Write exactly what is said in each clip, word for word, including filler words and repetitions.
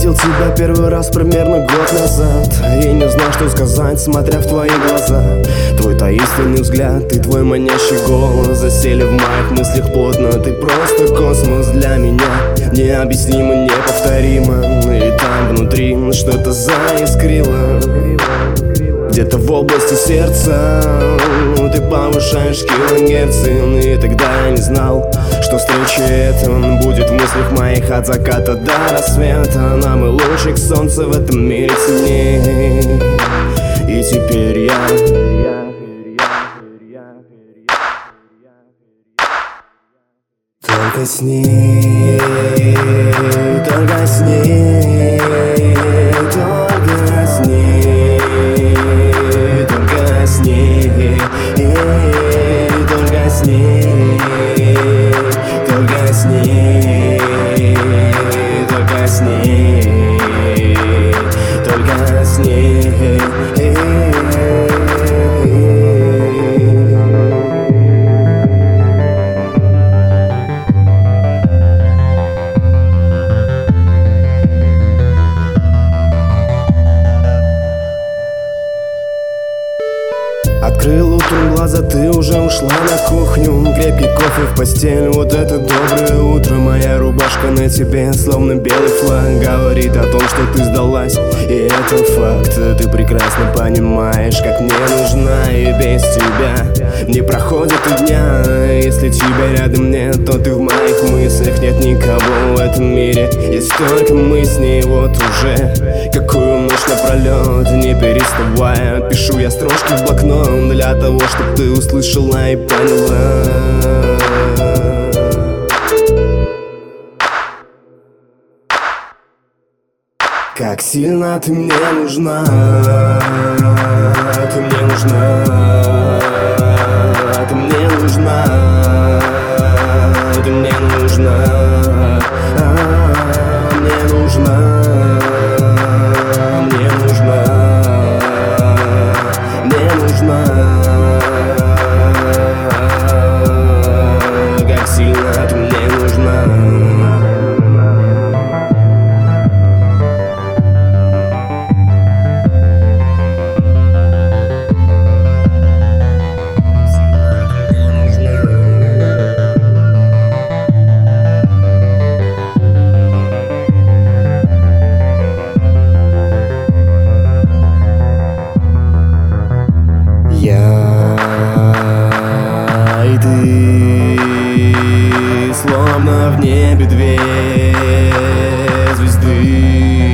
Встретил тебя первый раз примерно год назад и не знал, что сказать, смотря в твои глаза. Твой таинственный взгляд и твой манящий голос засели в моих мыслях плотно. Ты просто космос для меня, необъяснимо, неповторимо. И там внутри что-то заискрило, где-то в области сердца. Ты повышаешь килогерцы, и тогда я не знал, что встреча эта будет в мыслях моих от заката до рассвета. Нам и лучик солнца в этом мире темнее. И теперь я только с ней, только с ней, только с ней, только с ней, только с ней, только с ней, только с ней, только с ней. Открыл утром глаза, ты уже ушла на кухню. Крепкий кофе в постель, вот это доброе утро. Моя рубашка на тебе, словно белый флаг, говорит о том, что ты сдалась, и это факт. Ты прекрасно понимаешь, как мне нужна, и без тебя не проходит и дня. Если тебя рядом нет, то ты в моих мыслях. Нет никого в этом мире, есть только мы с ней. Вот уже какую ночь напролет, не переставая, пишу я строчки в блокнот для того, чтобы ты услышала и поняла, как сильно ты мне нужна. Ты мне нужна, ты мне нужна, ты мне нужна, мне нужна, мне нужна, мне нужна, как сильно ты мне нужна. И ты, словно в небе две звезды,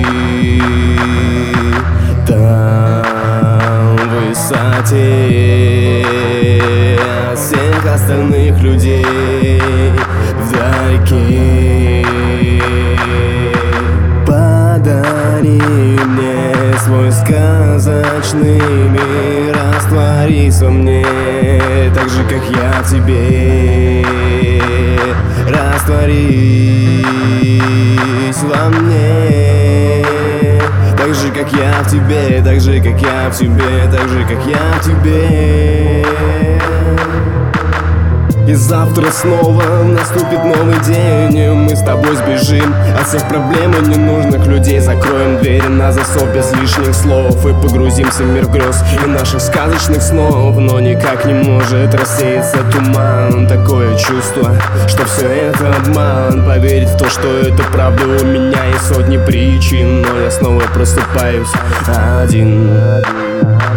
там в высоте от всех остальных людей вдалеке. Подари мне свой сказочный мир, растворись во мне, так же, как я в тебе. Растворись во мне, так же, как я в тебе, так же, как я в тебе, так же, как я в тебе. И завтра снова наступит новый день, мы с тобой сбежим от всех проблем и ненужных людей. Закроем двери на засов без лишних слов и погрузимся в мир грез и наших сказочных снов. Но никак не может рассеяться туман. Такое чувство, что все это обман. Поверить в то, что это правда, у меня есть сотни причин, но я снова просыпаюсь один.